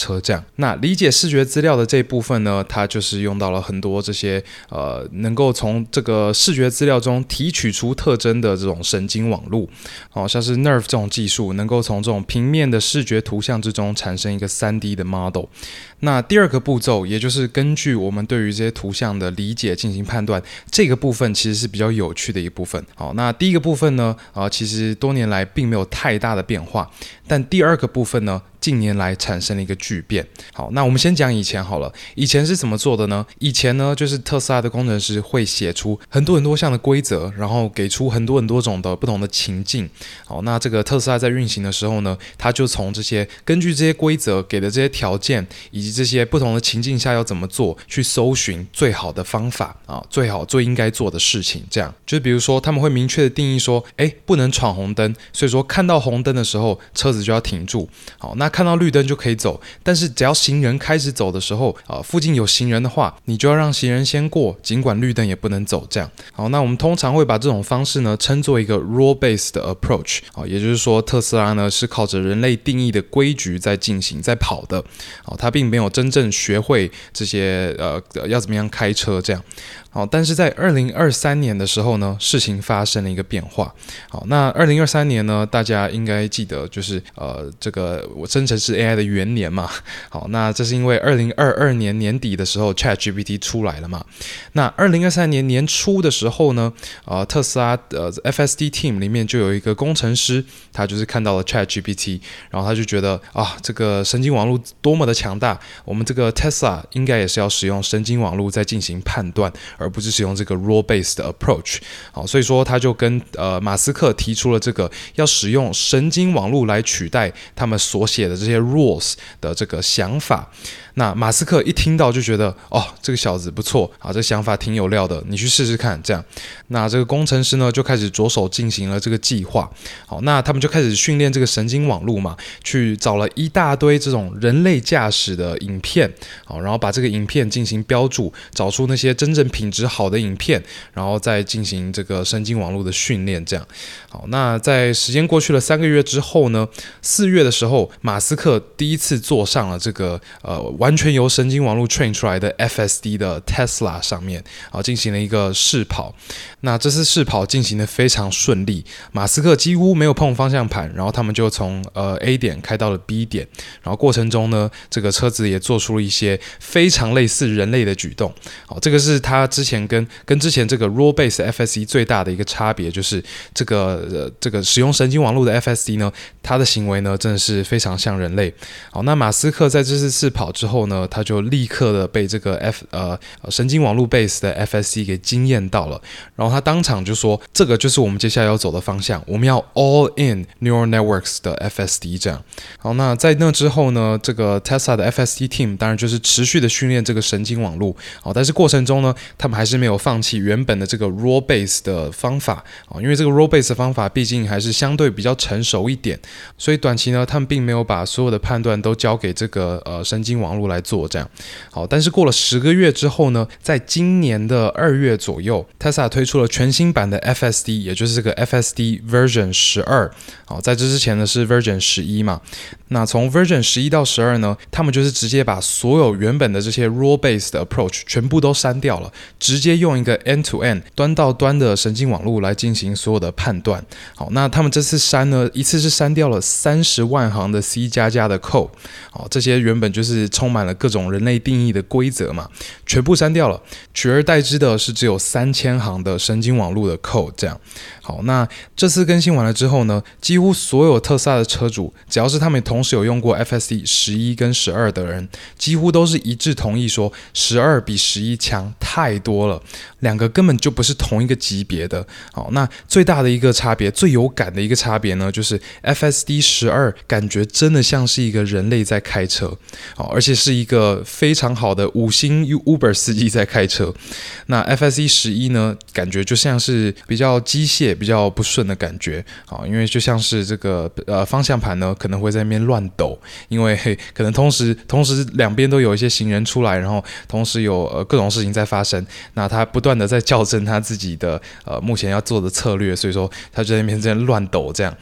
Speaker 1: 车这样。那理解视觉资料的这一部分呢，它就是用到了很多这些呃能够从这个视觉资料中提取出特征的这种神经网络，哦，像是 N E R V 这种技术，能够从这种平面的视觉图像之中产生一个 三 D 的 model。那第二个步骤，也就是根据我们对于这些图像的理解进行判断，这个部分其实是比较有趣的一部分。好，那第一个部分呢，呃，其实多年来并没有太大的变化，但第二个部分呢，近年来产生了一个巨变。好，那我们先讲以前好了。以前是怎么做的呢？以前呢，就是特斯拉的工程师会写出很多很多项的规则，然后给出很多很多种的不同的情境。好，那这个特斯拉在运行的时候呢，他就从这些根据这些规则给的这些条件，以及这些不同的情境下要怎么做，去搜寻最好的方法啊，最好最应该做的事情。这样，就比如说他们会明确的定义说，哎，不能闯红灯，所以说看到红灯的时候，车子就要停住。好，那看到绿灯就可以走，但是只要行人开始走的时候，呃，附近有行人的话，你就要让行人先过，尽管绿灯也不能走。这样，好，那我们通常会把这种方式呢称作一个 rule-based approach，好，也就是说特斯拉呢是靠着人类定义的规矩在进行，在跑的，好，它并没有真正学会这些呃要怎么样开车这样。好，但是在二零二三年的时候呢，事情发生了一个变化。好，那二零二三年呢，大家应该记得就是呃这个我生成式 A I 的元年嘛。好，那这是因为二零二二年年底的时候 ChatGPT 出来了嘛。那二零二三年年初的时候呢，呃特斯拉呃 F S D team 里面就有一个工程师，他就是看到了 ChatGPT， 然后他就觉得啊这个神经网络多么的强大，我们这个 Tesla 应该也是要使用神经网络在进行判断，而不是使用这个 rule-based 的 approach。 好，所以说他就跟呃马斯克提出了这个要使用神经网络来取代他们所写的这些 rules 的这个想法。那马斯克一听到就觉得，哦，这个小子不错啊，这个想法挺有料的，你去试试看。这样，那这个工程师呢就开始着手进行了这个计划。好，那他们就开始训练这个神经网络嘛，去找了一大堆这种人类驾驶的影片，好，然后把这个影片进行标注，找出那些真正品质好的影片，然后再进行这个神经网络的训练。这样，好，那在时间过去了三个月之后呢，四月的时候，马斯克第一次坐上了这个呃。完全由神经网络 train 出来的 F S D 的 Tesla 上面啊，进行了一个试跑。那这次试跑进行的非常顺利，马斯克几乎没有碰方向盘，然后他们就从呃 A 点开到了 B 点，然后过程中呢，这个车子也做出了一些非常类似人类的举动。好，这个是他之前跟跟之前这个 rule-based F S D 最大的一个差别，就是这个呃这个使用神经网络的 F S D 呢，它的行为呢真的是非常像人类。好，那马斯克在这次试跑之后呢，他就立刻的被这个 F 呃神经网络 base 的 F S D 给惊艳到了，然后他当场就说，这个就是我们接下来要走的方向，我们要 all in neural networks 的 F S D 这样。好，那在那之后呢，这个 Tesla 的 F S D team 当然就是持续的训练这个神经网络，好，但是过程中呢，他们还是没有放弃原本的这个 raw base 的方法，因为这个 raw base 的方法毕竟还是相对比较成熟一点，所以短期呢，他们并没有把所有的判断都交给这个呃神经网络来做这样。好，但是过了十个月之后呢，在今年的二月左右 Tesla 推出了全新版的 F S D， 也就是这个 F S D version 十二。好，在这之前呢是 version 十一嘛。那从 version 十一到十二呢，他们就是直接把所有原本的这些 rule based 的 approach 全部都删掉了，直接用一个 end to end 端到端的神经网络来进行所有的判断。好，那他们这次删呢，一次是删掉了三十万行的 C 加加的 code。好，这些原本就是充满了各种人类定义的规则嘛，全部删掉了，取而代之的是只有三千行的神经网络的 code 这样。好，那这次更新完了之后呢，几乎所有特斯拉的车主，只要是他们同时有用过 F S D 十一跟十二的人，几乎都是一致同意说十二比十一强太多了，两个根本就不是同一个级别的。好，那最大的一个差别，最有感的一个差别呢，就是 F S D 十二感觉真的像是一个人类在开车，好，而且是一个非常好的五星 Uber 司机在开车。那 F S D 十一呢，感觉就像是比较机械、比较不顺的感觉，好，因为就像是这个呃方向盘呢可能会在那边乱抖，因为嘿可能同时同时两边都有一些行人出来，然后同时有呃各种事情在发生，那他不断的在校正他自己的呃目前要做的策略，所以说他就在那边在乱抖这样。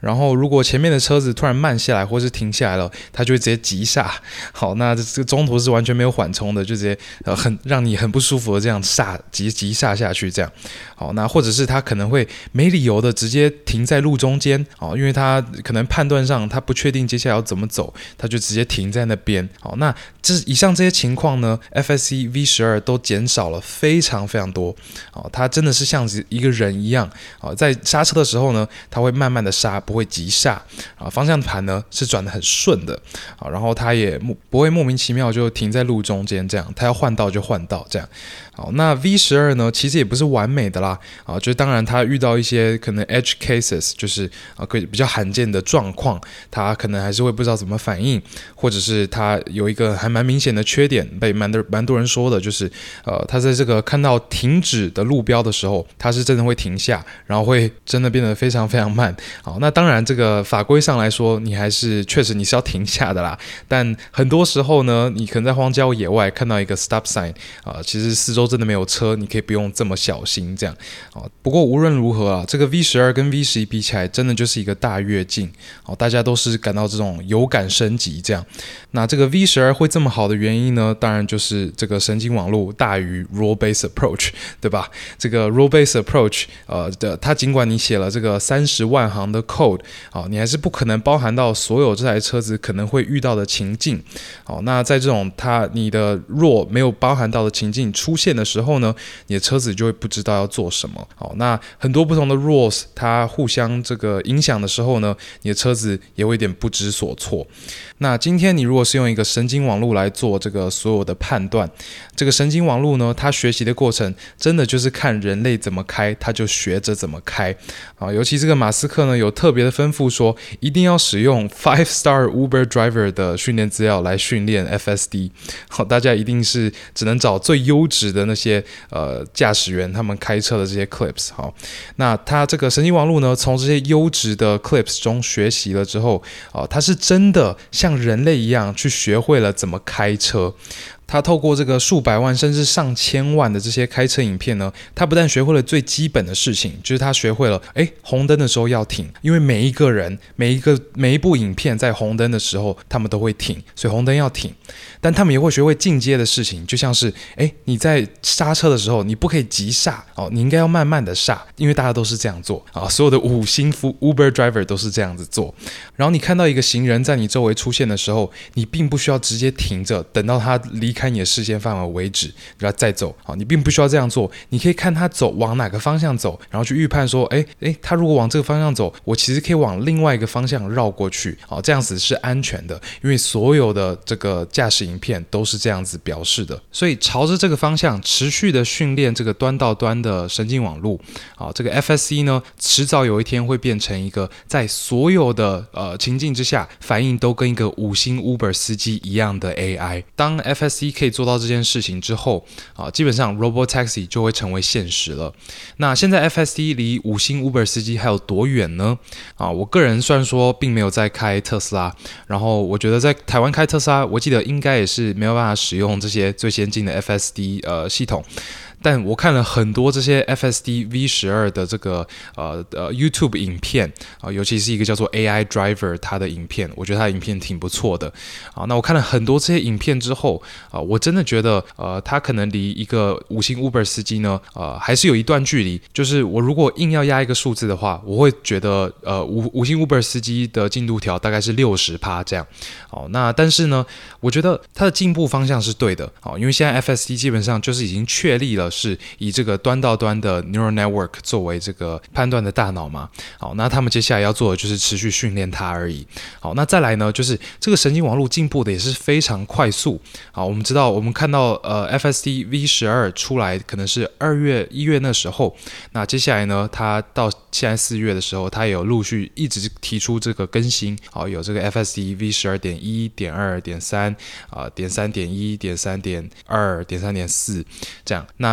Speaker 1: 然后如果前面的车子突然慢下来或是停下来了，它就会直接急刹。好，那这个中途是完全没有缓冲的，就直接呃很让你很不舒服的这样刹急急刹下去这样。好，那或者是它可能会没理由的直接停在路中间，哦，因为它可能判断上它不确定接下来要怎么走，它就直接停在那边。好，那这以上这些情况呢 ，F S C V 十二 都减少了非常非常多。哦，它真的是像一个人一样，哦，在刹车的时候呢，它会慢慢的刹，不会急刹。啊，方向盘呢是转得很顺的。啊，然后它也不会莫名其妙就停在路中间这样，它要换道就换道这样。好，那 V 十二 呢，其实也不是完美的啦。啊，就当然它遇到一些可能 edge cases， 就是啊比较罕见的状况，它可能还是会不知道怎么反应，或者是它有一个还蛮明显的缺点，被蛮多蛮多人说的，就是呃，它在这个看到停止的路标的时候，它是真的会停下，然后会真的变得非常非常慢。好，那当然这个法规上来说，你还是确实你是要停下的啦，但很多时候呢，你可能在荒郊野外看到一个 stop sign， 啊、呃，其实四周真的没有车，你可以不用这么小心这样。啊，不过无论如何啊，这个 V 十二 跟 V 十一 比起来，真的就是一个大跃进。哦，大家都是感到这种有感升级这样。那这个 V 十二 会这么好的原因呢，当然就是这个神经网络大于 rule based approach， 对吧？这个 rule based approach， 呃的，它尽管你写了这个三十万行的 code， 啊，你还是不可能包含到所有这台车子可能会遇到的情境。好，那在这种它你的 rule 没有包含到的情境出现的时候呢，你的车子就会不知道要做什么。好，那很多不同的 rules 它互相这个影响的时候呢，你的车子也会有点不知所措。那今天你如果是用一个神经网络来做这个所有的判断，这个神经网络呢，它学习的过程真的就是看人类怎么开，它就学着怎么开啊。尤其这个马斯克呢，有特别的吩咐说，一定要使用 five star Uber driver 的训练资料来训练 F S D。好，大家一定是只能找最优质的那些呃驾驶员他们开车的这些 clips。好，那它这个神经网络呢，从这些优质的 clips 中学习了之后，啊，它是真的像人类一样去学会了怎么开车。他透过这个数百万甚至上千万的这些开车影片呢，他不但学会了最基本的事情，就是他学会了，哎，红灯的时候要停，因为每一个人、每一个每一部影片在红灯的时候，他们都会停，所以红灯要停。但他们也会学会进阶的事情，就像是，哎，你在刹车的时候，你不可以急刹哦，你应该要慢慢的刹，因为大家都是这样做啊，所有的五星 Uber driver 都是这样子做。然后你看到一个行人在你周围出现的时候，你并不需要直接停着，等到他离开你的视线范围为止，然后再走。好，你并不需要这样做，你可以看他走往哪个方向走，然后去预判说，哎哎，他如果往这个方向走，我其实可以往另外一个方向绕过去。好，这样子是安全的，因为所有的这个驾驶影片都是这样子表示的。所以朝着这个方向持续的训练这个端到端的神经网络，好，这个 F S C 呢，迟早有一天会变成一个在所有的呃情境之下反应都跟一个五星 Uber 司机一样的 A I。当 F S C 可以做到这件事情之后，啊，基本上 Robotaxi 就会成为现实了。那现在 F S C 离五星 Uber 司机还有多远呢？啊，我个人虽然说并没有在开特斯拉，然后我觉得在台湾开特斯拉，我记得应该也是没有办法使用这些最先进的 F S D 呃系统。但我看了很多这些 F S D V 十二 的这个呃呃 YouTube 影片啊、呃，尤其是一个叫做 A I Driver 它的影片，我觉得它的影片挺不错的啊。那我看了很多这些影片之后啊、呃，我真的觉得呃，它可能离一个五星 Uber 司机呢，呃，还是有一段距离。就是我如果硬要压一个数字的话，我会觉得呃五五星 Uber 司机的进度条大概是 百分之六十 这样。好，那但是呢，我觉得它的进步方向是对的。好，因为现在 F S D 基本上就是已经确立了。是以这个端到端的 neural network 作为这个判断的大脑嘛？好，那他们接下来要做的就是持续训练它而已。好，那再来呢，就是这个神经网络进步的也是非常快速。好，我们知道，我们看到呃 F S D V 十二 出来可能是二月、一月那时候，那接下来呢，它到现在四月的时候，它也有陆续一直提出这个更新。好，有这个 F S D V 十二点一、点二、点三啊、点三点一、点三点二、点三点四这样。那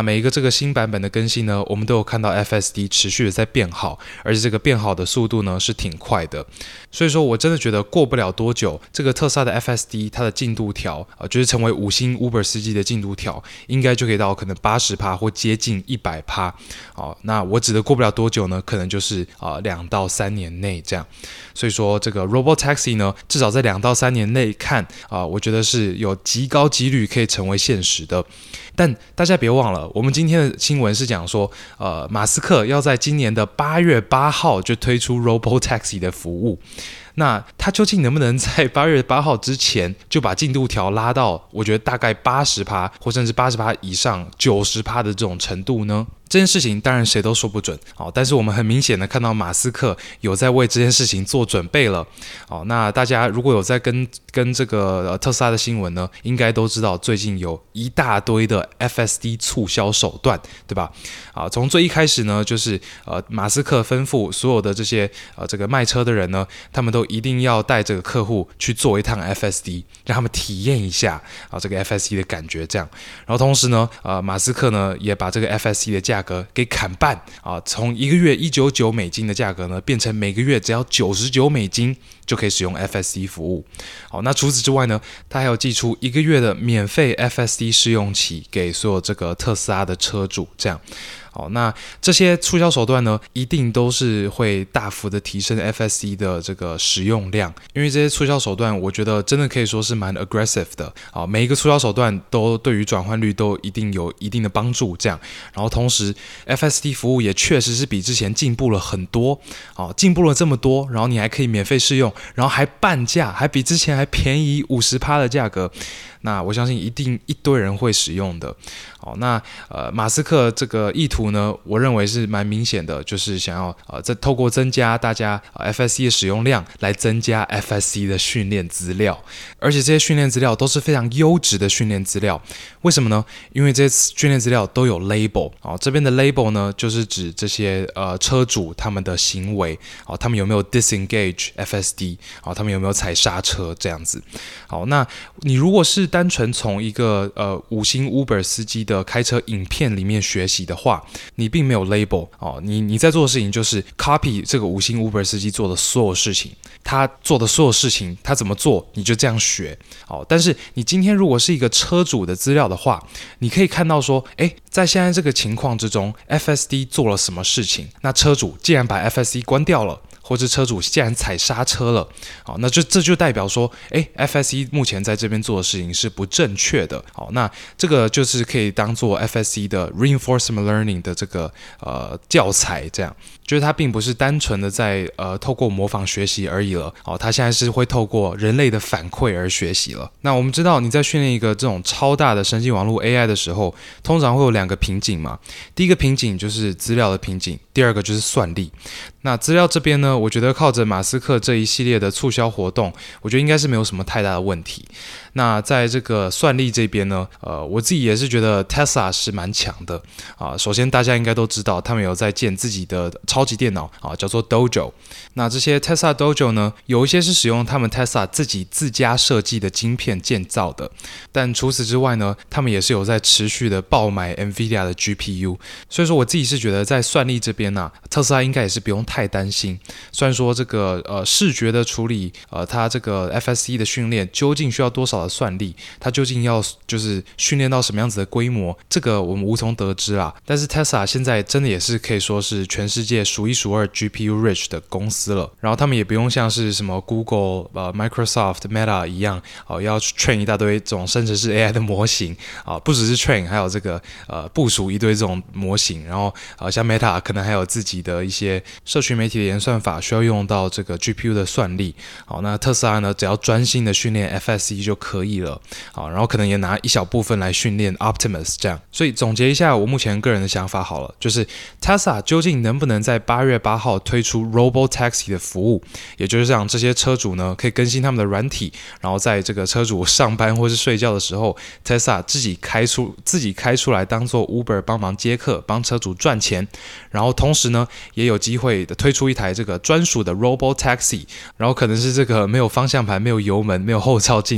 Speaker 1: 每一个这个新版本的更新呢，我们都有看到 F S D 持续的在变好，而且这个变好的速度呢是挺快的。所以说我真的觉得过不了多久，这个特斯拉的 F S D 它的进度条，呃，就是成为五星 Uber 司机的进度条，应该就可以到可能 百分之八十 或接近 百分之百。哦，那我指的过不了多久呢，可能就是啊两到三年内这样。所以说这个 Robotaxi 呢，至少在两到三年内看啊、呃，我觉得是有极高几率可以成为现实的。但大家别忘了，我们今天的新闻是讲说，呃，马斯克要在今年的八月八号就推出 Robotaxi 的服务。那他究竟能不能在八月八号之前就把进度条拉到，我觉得大概 百分之八十 或甚至 百分之八十 以上 百分之九十 的这种程度呢？这件事情当然谁都说不准，好，但是我们很明显的看到马斯克有在为这件事情做准备了。好，那大家如果有在跟跟这个、呃、特斯拉的新闻呢，应该都知道最近有一大堆的 F S D 促销手段，对吧？啊，从最一开始呢，就是呃马斯克吩咐所有的这些呃这个卖车的人呢，他们都一定要带这个客户去做一趟 F S D， 让他们体验一下啊这个 F S D 的感觉，这样。然后同时呢，呃马斯克呢也把这个 F S D 的价格给砍半啊，从一个月一百九十九美金的价格呢，变成每个月只要九十九美金就可以使用 F S D 服务。好，那除此之外呢，他还有寄出一个月的免费 F S D 试用期给所有这个特斯拉的车主，这样。好，那这些促销手段呢，一定都是会大幅的提升 F S D 的这个使用量，因为这些促销手段，我觉得真的可以说是蛮 aggressive 的。好，每一个促销手段都对于转换率都一定有一定的帮助，这样。然后同时 ，F S D 服务也确实是比之前进步了很多。好，进步了这么多，然后你还可以免费试用，然后还半价，还比之前还便宜 百分之五十 的价格。那我相信一定一堆人会使用的。好，那呃马斯克这个意图呢，我认为是蛮明显的，就是想要呃再透过增加大家、呃、F S D 的使用量，来增加 F S D 的训练资料，而且这些训练资料都是非常优质的训练资料。为什么呢？因为这些训练资料都有 label。哦，这边的 label 呢，就是指这些呃车主他们的行为，哦，他们有没有 disengage F S D， 哦，他们有没有踩刹车这样子。好，那你如果是单纯从一个呃五星 Uber 司机的开车影片里面学习的话，你并没有 label 哦，你你在做的事情就是 copy 这个五星 Uber 司机做的所有事情，他做的所有事情，他怎么做你就这样学。哦，但是你今天如果是一个车主的资料的话，你可以看到说，诶，在现在这个情况之中 ，F S D 做了什么事情？那车主既然把 F S D 关掉了，或者车主既然踩刹车了，好，那就这就代表说，哎 ，F S D 目前在这边做的事情是不正确的。好，那这个就是可以当做 F S D 的 reinforcement learning 的这个呃教材，这样，就是它并不是单纯的在呃透过模仿学习而已了。好，它现在是会透过人类的反馈而学习了。那我们知道你在训练一个这种超大的神经网络 A I 的时候，通常会有两个瓶颈嘛。第一个瓶颈就是资料的瓶颈，第二个就是算力。那资料这边呢，我觉得靠着马斯克这一系列的促销活动，我觉得应该是没有什么太大的问题。那在这个算力这边呢，呃，我自己也是觉得 Tesla 是蛮强的啊。首先大家应该都知道，他们有在建自己的超级电脑啊，叫做 Dojo。那这些 Tesla Dojo 呢，有一些是使用他们 Tesla 自己自家设计的晶片建造的，但除此之外呢，他们也是有在持续的爆买 NVIDIA 的 G P U。所以说我自己是觉得在算力这边啊，特斯拉应该也是不用太担心。虽然说这个呃视觉的处理，呃，它这个 F S D 的训练究竟需要多少的算力，它究竟要就是训练到什么样子的规模，这个我们无从得知啦。但是 Tesla 现在真的也是可以说是全世界数一数二 G P U rich 的公司了。然后他们也不用像是什么 Google、呃 Microsoft、Meta 一样，哦，要 train 一大堆这种生成式 A I 的模型啊，不只是 train， 还有这个呃部署一堆这种模型。然后呃像 Meta 可能还有自己的一些社群媒体的演算法需要用到这个 G P U 的算力。好，那特斯拉呢，只要专心的训练 F S D 就可以了。好，然后可能也拿一小部分来训练 Optimus 这样。所以总结一下我目前个人的想法好了，就是 Tesla 究竟能不能在八月八号推出 Robotaxi 的服务，也就是让这些车主呢可以更新他们的软体，然后在这个车主上班或是睡觉的时候 ，Tesla 自己开出自己开出来当做 Uber 帮忙接客，帮车主赚钱。然后同时呢，也有机会的推出一台这个专属的 Robotaxi， 然后可能是这个没有方向盘、没有油门、没有后照镜的这台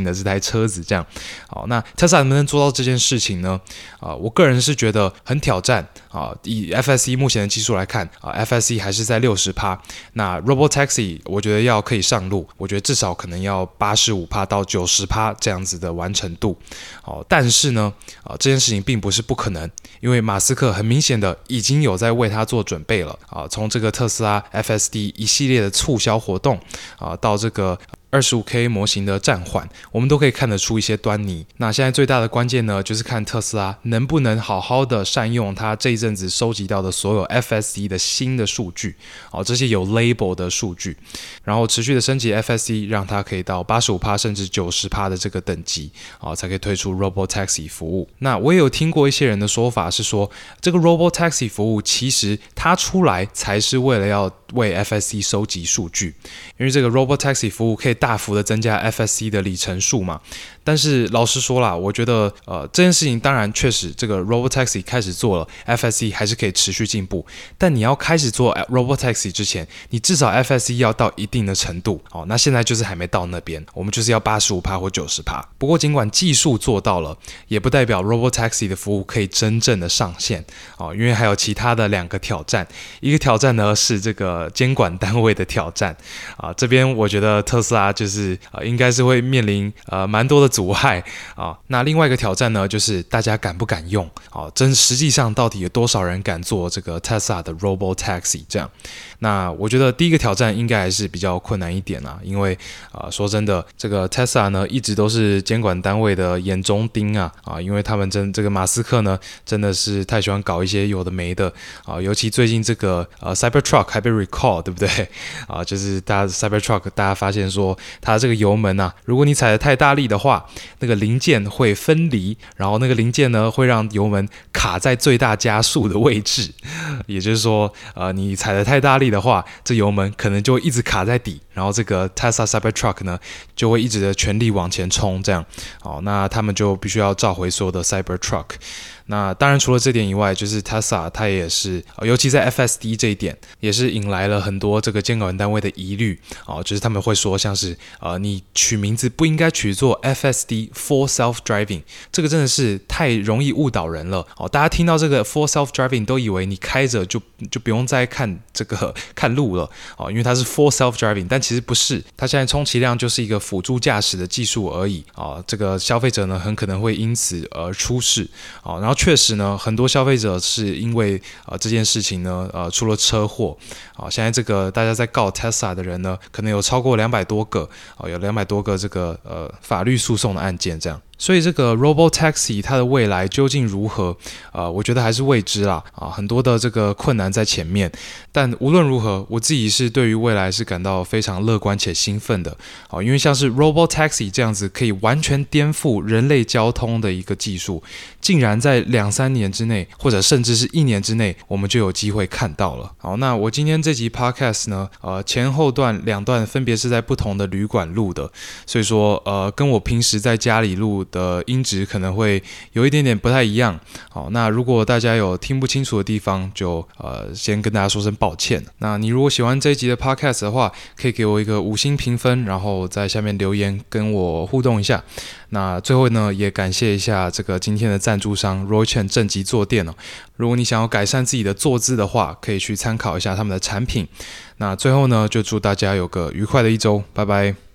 Speaker 1: 车子这样。好，那 Tesla 能不能做到这件事情呢？啊，我个人是觉得很挑战啊。以 F S D 目前的技术来看啊 ，F S D 还是在 百分之六十， 那 Robotaxi 我觉得要可以上路，我觉得至少可能要 百分之八十五 到 百分之九十 这样子的完成度。好，但是呢，啊，这件事情并不是不可能，因为马斯克很明显的已经有在为他做准备了啊。从这个特斯拉 F S D 一系列的促销活动啊，到这个二十五 K 模型的暂缓，我们都可以看得出一些端倪。那现在最大的关键呢，就是看特斯拉能不能好好的善用它这一阵子收集到的所有 F S D 的新的数据，哦，这些有 label 的数据，然后持续的升级 F S D， 让它可以到 百分之八十五 甚至 百分之九十 的这个等级，哦，才可以推出 Robotaxi 服务。那我也有听过一些人的说法是说，这个 Robotaxi 服务其实它出来才是为了要为 F S D 收集数据，因为这个 Robotaxi 服务可以大幅的增加 F S D 的里程数嘛。但是老实说啦，我觉得呃这件事情当然确实这个 Robotaxi 开始做了 ，F S D 还是可以持续进步。但你要开始做 Robotaxi 之前，你至少 F S D 要到一定的程度。哦，那现在就是还没到那边，我们就是要 百分之八十五 或 百分之九十。不过尽管技术做到了，也不代表 Robotaxi 的服务可以真正的上线。哦，因为还有其他的两个挑战，一个挑战呢是这个监管单位的挑战。啊，这边我觉得特斯拉就是呃应该是会面临呃蛮多的阻碍啊。那另外一个挑战呢，就是大家敢不敢用？啊，真实际上到底有多少人敢做这个 Tesla 的 Robotaxi 这样？那我觉得第一个挑战应该还是比较困难一点啦，因为啊、呃、说真的，这个 Tesla 呢一直都是监管单位的眼中钉啊啊，因为他们真这个马斯克呢真的是太喜欢搞一些有的没的啊，尤其最近这个呃 Cybertruck 还被 recall， 对不对啊？就是大家 Cybertruck 大家发现说它这个油门啊，如果你踩得太大力的话，那个零件会分离，然后那个零件呢会让油门卡在最大加速的位置，也就是说呃你踩得太大力的话，这油门可能就会一直卡在底，然后这个 Tesla Cybertruck 呢就会一直的全力往前冲，这样，好，那他们就必须要召回所有的 Cybertruck。那当然除了这点以外，就是 Tesla 它也是、呃、尤其在 F S D 这一点也是引来了很多这个监管单位的疑虑、哦、就是他们会说像是呃你取名字不应该取作 F S D Full Self Driving， 这个真的是太容易误导人了、哦、大家听到这个 Full Self Driving 都以为你开着就就不用再看这个看路了、哦、因为它是 Full Self Driving， 但其实不是，它现在充其量就是一个辅助驾驶的技术而已、哦、这个消费者呢很可能会因此而出事、哦、然后确实呢，很多消费者是因为呃这件事情呢，呃出了车祸啊、呃。现在这个大家在告 Tesla 的人呢，可能有超过两百多个啊、呃，有两百多个这个呃法律诉讼的案件这样。所以这个 Robotaxi 它的未来究竟如何？呃，我觉得还是未知啦啊，很多的这个困难在前面。但无论如何，我自己是对于未来是感到非常乐观且兴奋的啊，因为像是 Robotaxi 这样子可以完全颠覆人类交通的一个技术，竟然在两三年之内，或者甚至是一年之内，我们就有机会看到了。好，那我今天这集 Podcast 呢，呃，前后段两段分别是在不同的旅馆录的，所以说呃，跟我平时在家里录的音质可能会有一点点不太一样。好，那如果大家有听不清楚的地方，就呃先跟大家说声抱歉。那你如果喜欢这一集的 podcast 的话，可以给我一个五星评分，然后在下面留言跟我互动一下。那最后呢，也感谢一下这个今天的赞助商 Roychen 正极坐垫哦。如果你想要改善自己的坐姿的话，可以去参考一下他们的产品。那最后呢，就祝大家有个愉快的一周，拜拜。